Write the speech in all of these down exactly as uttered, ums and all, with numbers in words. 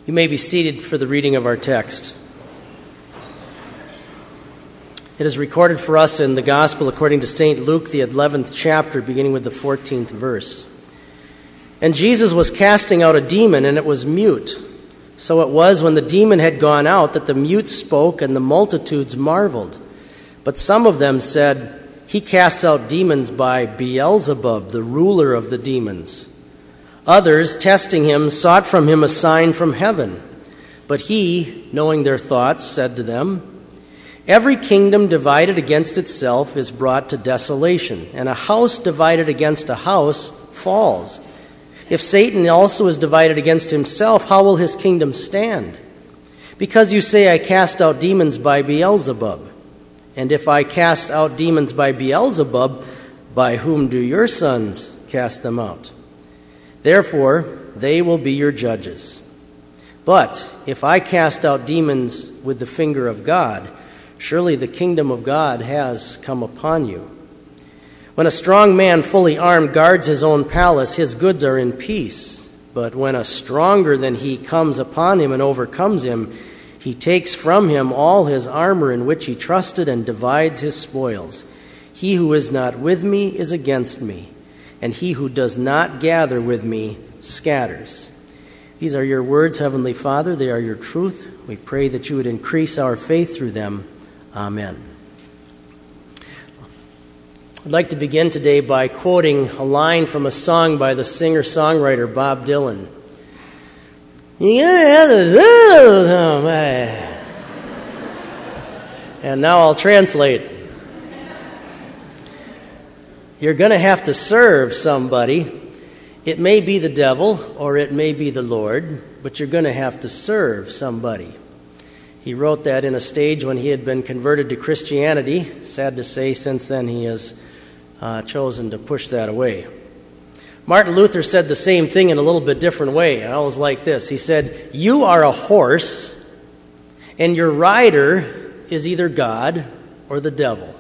You may be seated for the reading of our text. It is recorded for us in the Gospel according to Saint Luke, the eleventh chapter, beginning with the fourteenth verse. And Jesus was casting out a demon, and it was mute. So it was when the demon had gone out that the mute spoke, and the multitudes marveled. But some of them said, "He casts out demons by Beelzebub, the ruler of the demons." Others, testing him, sought from him a sign from heaven. But he, knowing their thoughts, said to them, "Every kingdom divided against itself is brought to desolation, and a house divided against a house falls. If Satan also is divided against himself, how will his kingdom stand? Because you say, 'I cast out demons by Beelzebub.' And if I cast out demons by Beelzebub, by whom do your sons cast them out? Therefore, they will be your judges. But if I cast out demons with the finger of God, surely the kingdom of God has come upon you. When a strong man fully armed guards his own palace, his goods are in peace. But when a stronger than he comes upon him and overcomes him, he takes from him all his armor in which he trusted and divides his spoils. He who is not with me is against me, and he who does not gather with me scatters." These are your words, Heavenly Father. They are your truth. We pray that you would increase our faith through them. Amen. I'd like to begin today by quoting a line from a song by the singer-songwriter Bob Dylan. You gotta have the zoo, man. And now I'll translate. You're going to have to serve somebody. It may be the devil or it may be the Lord, but you're going to have to serve somebody. He wrote that in a stage when he had been converted to Christianity. Sad to say, since then he has uh, chosen to push that away. Martin Luther said the same thing in a little bit different way. And I was like this. He said, "You are a horse, and your rider is either God or the devil."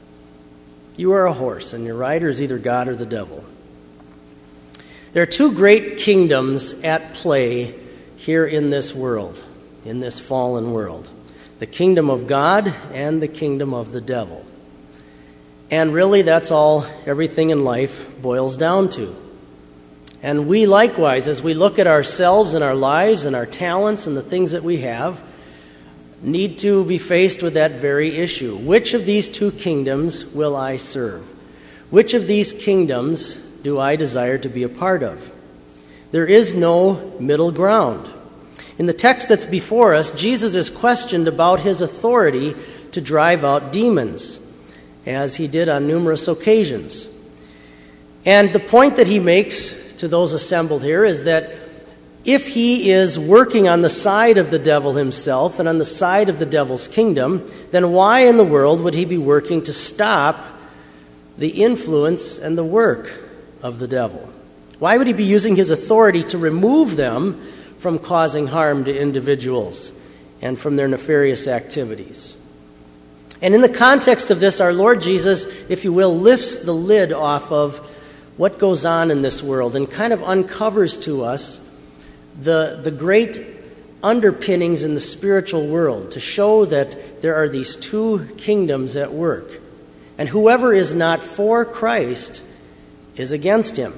You are a horse, and your rider is either God or the devil. There are two great kingdoms at play here in this world, in this fallen world. The kingdom of God and the kingdom of the devil. And really, that's all everything in life boils down to. And we likewise, as we look at ourselves and our lives and our talents and the things that we have, need to be faced with that very issue. Which of these two kingdoms will I serve? Which of these kingdoms do I desire to be a part of? There is no middle ground. In the text that's before us, Jesus is questioned about his authority to drive out demons, as he did on numerous occasions. And the point that he makes to those assembled here is that if he is working on the side of the devil himself and on the side of the devil's kingdom, then why in the world would he be working to stop the influence and the work of the devil? Why would he be using his authority to remove them from causing harm to individuals and from their nefarious activities? And in the context of this, our Lord Jesus, if you will, lifts the lid off of what goes on in this world and kind of uncovers to us the, the great underpinnings in the spiritual world to show that there are these two kingdoms at work. And whoever is not for Christ is against him.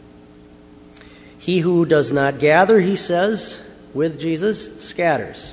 He who does not gather, he says, with Jesus, scatters.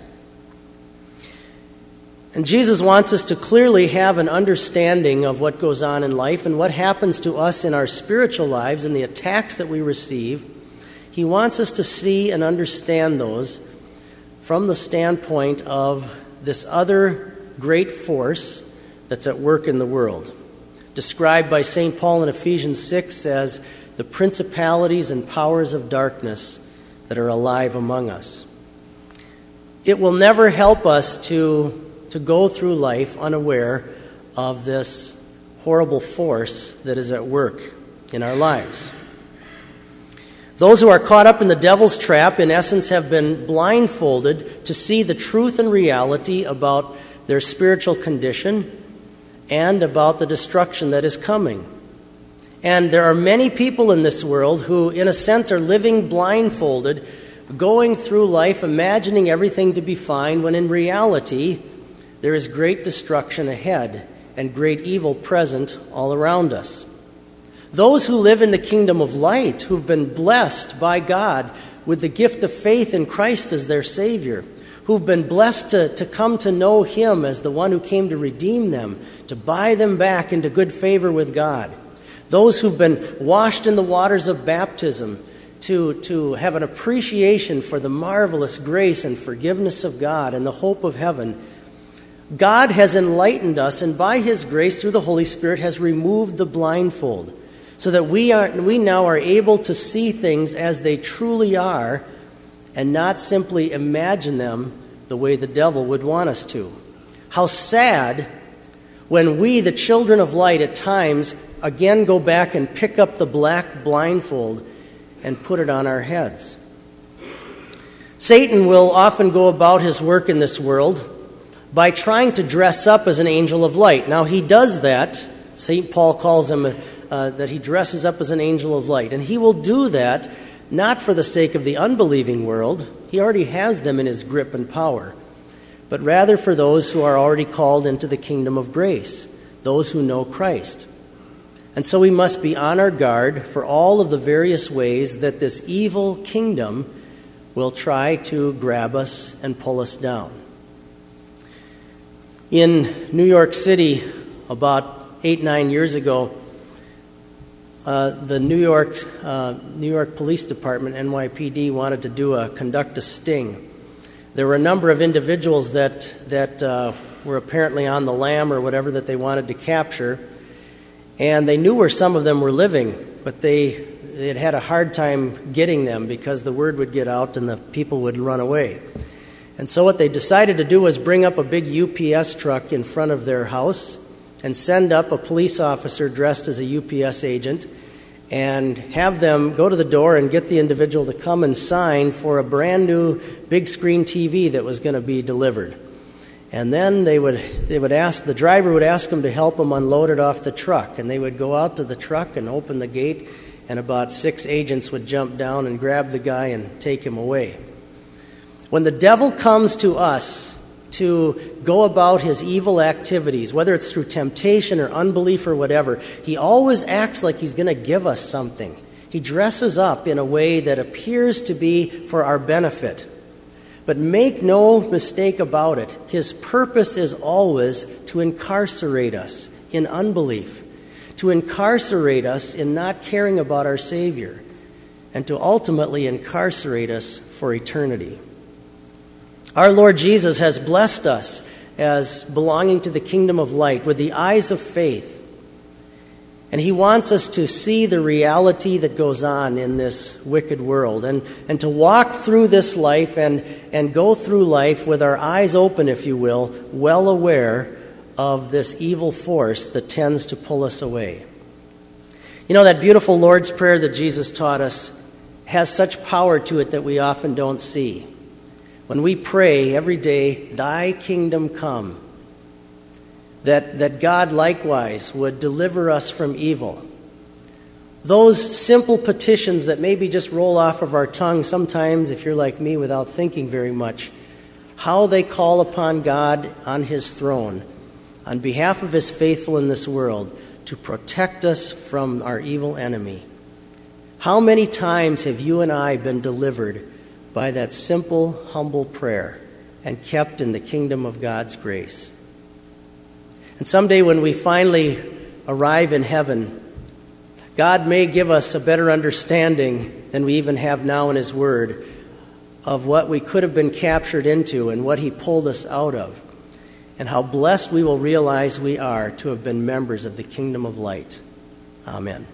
And Jesus wants us to clearly have an understanding of what goes on in life and what happens to us in our spiritual lives and the attacks that we receive. He wants us to see and understand those from the standpoint of this other great force that's at work in the world, described by Saint Paul in Ephesians six as the principalities and powers of darkness that are alive among us. It will never help us to to go through life unaware of this horrible force that is at work in our lives. Those who are caught up in the devil's trap, in essence, have been blindfolded to see the truth and reality about their spiritual condition and about the destruction that is coming. And there are many people in this world who, in a sense, are living blindfolded going through life imagining everything to be fine when in reality there is great destruction ahead and great evil present all around us. Those who live in the kingdom of light, who've been blessed by God with the gift of faith in Christ as their Savior, who've been blessed to, to come to know Him as the one who came to redeem them, to buy them back into good favor with God. Those who've been washed in the waters of baptism to, to have an appreciation for the marvelous grace and forgiveness of God and the hope of heaven. God has enlightened us, and by His grace through the Holy Spirit has removed the blindfold, so that we are we now are able to see things as they truly are and not simply imagine them the way the devil would want us to. How sad when we, the children of light, at times again go back and pick up the black blindfold and put it on our heads. Satan will often go about his work in this world by trying to dress up as an angel of light. Now, he does that. Saint Paul calls him uh, that he dresses up as an angel of light. And he will do that not for the sake of the unbelieving world. He already has them in his grip and power. But rather for those who are already called into the kingdom of grace, those who know Christ. And so we must be on our guard for all of the various ways that this evil kingdom will try to grab us and pull us down. In New York City, about eight, nine years ago, uh, the New York uh, New York Police Department, N Y P D, wanted to do a conduct a sting. There were a number of individuals that that uh, were apparently on the lam or whatever that they wanted to capture, and they knew where some of them were living, but they, they had had a hard time getting them because the word would get out and the people would run away. And so what they decided to do was bring up a big U P S truck in front of their house and send up a police officer dressed as a U P S agent and have them go to the door and get the individual to come and sign for a brand new big screen T V that was going to be delivered. And then they would they would ask, the driver would ask them to help them unload it off the truck. And they would go out to the truck and open the gate, and about six agents would jump down and grab the guy and take him away. When the devil comes to us to go about his evil activities, whether it's through temptation or unbelief or whatever, he always acts like he's going to give us something. He dresses up in a way that appears to be for our benefit. But make no mistake about it, his purpose is always to incarcerate us in unbelief, to incarcerate us in not caring about our Savior, and to ultimately incarcerate us for eternity. Our Lord Jesus has blessed us as belonging to the kingdom of light with the eyes of faith. And He wants us to see the reality that goes on in this wicked world and, and to walk through this life and, and go through life with our eyes open, if you will, well aware of this evil force that tends to pull us away. You know, that beautiful Lord's Prayer that Jesus taught us has such power to it that we often don't see. When we pray every day, Thy kingdom come, that, that God likewise would deliver us from evil. Those simple petitions that maybe just roll off of our tongue sometimes, if you're like me, without thinking very much, how they call upon God on His throne, on behalf of His faithful in this world, to protect us from our evil enemy. How many times have you and I been delivered by that simple, humble prayer and kept in the kingdom of God's grace? And someday when we finally arrive in heaven, God may give us a better understanding than we even have now in His Word of what we could have been captured into and what He pulled us out of, and how blessed we will realize we are to have been members of the kingdom of light. Amen.